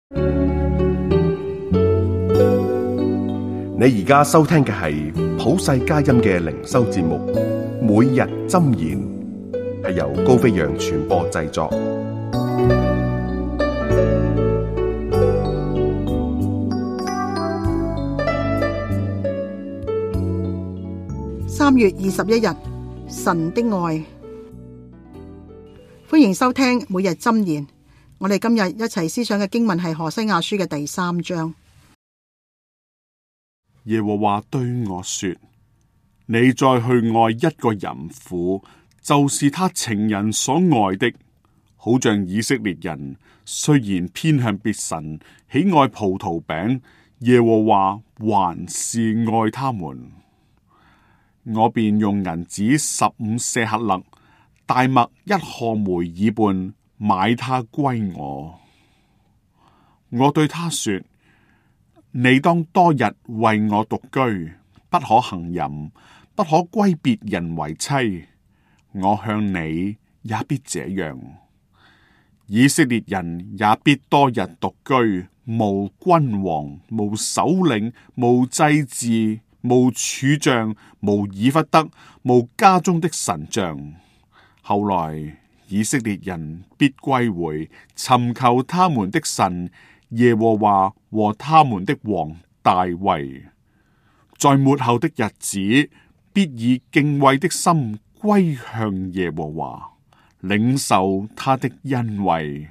你而家收聽嘅係普世佳音嘅靈修節目，每日箴言，係由高飛揚傳播製作。 3月21日，神的愛。歡迎收聽每日箴言。我哋今日一齊思想嘅經文係何西阿書嘅第3章。 耶和華對我說：你再去愛一個淫婦，就是他情人所愛的，好像以色列人雖然偏向別神，喜愛葡萄餅，耶和華還是愛他們。我便用銀子15舍客勒，大麥1賀梅珥半，買他歸我。我對他說：你當多日為我獨居，不可行淫，不可歸別人為妻。我向你也必這樣。以色列人也必多日獨居，無君王，無首領，無祭司，無柱像，無以弗得，無家中的神像。後來以色列人必歸回，尋求他們的神耶和華和他們的王大衛。在末後的日子，必以敬畏的心歸向耶和華，領受他的恩惠。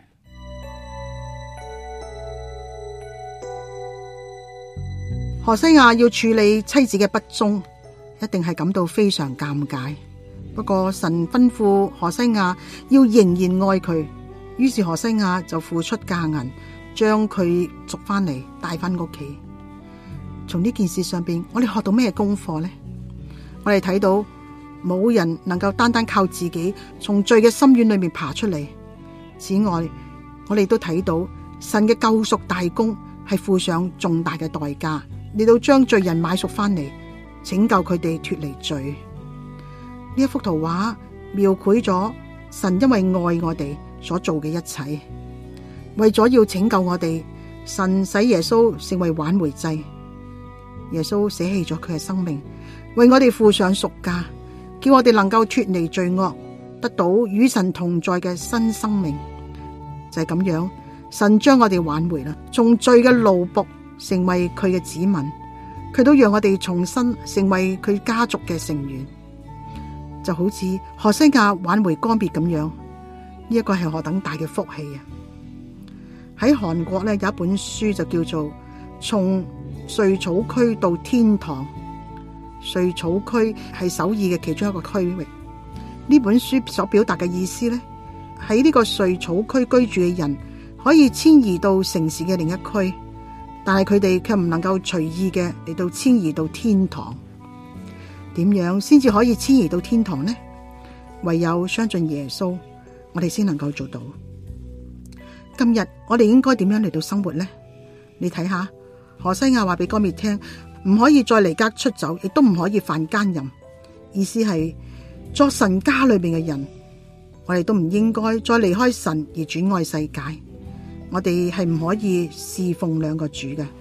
何西阿要處理妻子嘅不忠，一定係感到非常尷尬。不過神吩咐何西阿要仍然愛佢，於是何西阿就付出價銀，將佢贖翻嚟，帶翻屋企。從呢件事上邊，我哋學到咩功課呢？我哋睇到冇人能夠單單靠自己從罪嘅深淵裏面爬出嚟。此外，我哋都睇到神嘅救贖大功係付上重大嘅代價，嚟到將罪人買贖翻嚟，拯救佢哋脫離罪。呢一幅圖畫描繪咗神因為愛我哋所做嘅一切，為咗要拯救我哋，神使耶穌成為挽回祭。耶穌捨棄咗佢嘅生命，為我哋付上贖價，叫我哋能夠脫離罪惡，得到與神同在嘅新生命。就係咁樣，神將我哋挽回啦，從罪嘅奴僕成為佢嘅子民，佢都讓我哋重新成為佢家族嘅成員。就好似何西阿挽回干別咁樣，呢一個係何等大嘅福氣啊！喺韓國咧有一本書就叫做《從瑞草區到天堂》，瑞草區係首爾嘅其中一個區域。呢本書所表達嘅意思咧，喺呢個瑞草區居住嘅人可以遷移到城市嘅另一區，但係佢哋卻唔能夠隨意嘅嚟到遷移到天堂。點樣先至可以遷移到天堂呢？唯有相信耶穌，我哋先能夠做到。今日我哋應該點樣嚟到生活呢？你睇下，何西阿話俾歌篾聽，唔可以再離家出走，亦都唔可以犯奸淫。意思係作神家裏面嘅人，我哋都唔應該再離開神而轉愛世界。我哋係唔可以侍奉兩個主嘅。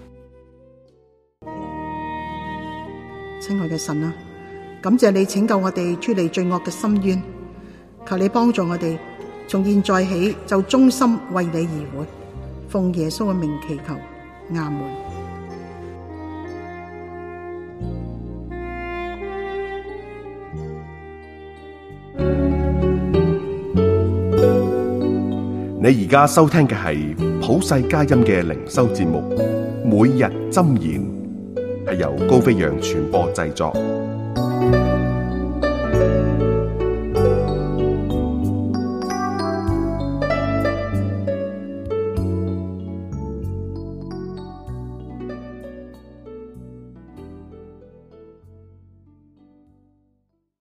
親愛嘅神啊，感謝你拯救我哋脫離罪惡嘅深淵，求你幫助我哋從現在起就忠心為你而活，奉耶穌嘅名祈求，阿門。 你而家收聽嘅係普世佳音嘅靈修節目，每日箴言，係由高飛揚傳播製作。